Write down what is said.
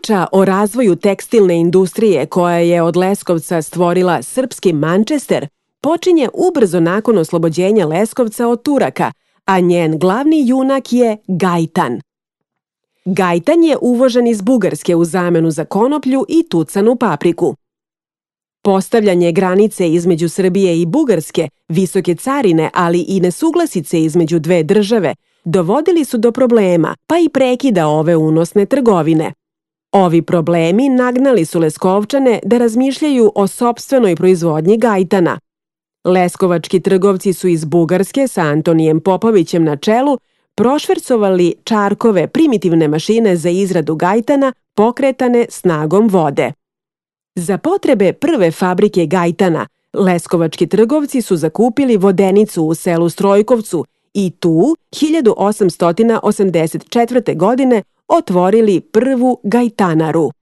priča o razvoju tekstilne industrije koja je od Leskovca stvorila srpski Mančester počinje ubrzo nakon oslobođenja Leskovca od Turaka, a njen glavni junak je Gajtan. Gajtan je uvožen iz Bugarske u zamenu za konoplju i tucanu papriku. Postavljanje granice između Srbije i Bugarske, visoke carine, ali i nesuglasice između dve države, dovodili su do problema, pa i prekida ove unosne trgovine. Ovi problemi nagnali su Leskovčane da razmišljaju o sopstvenoj proizvodnji gajtana. Leskovački trgovci su iz Bugarske sa Antonijem Popovićem na čelu prošvercovali Čarkove primitivne mašine za izradu gajtana pokretane snagom vode. Za potrebe prve fabrike gajtana, leskovački trgovci su zakupili vodenicu u selu Strojkovcu i tu 1884. godine otvorili prvu gajtanaru.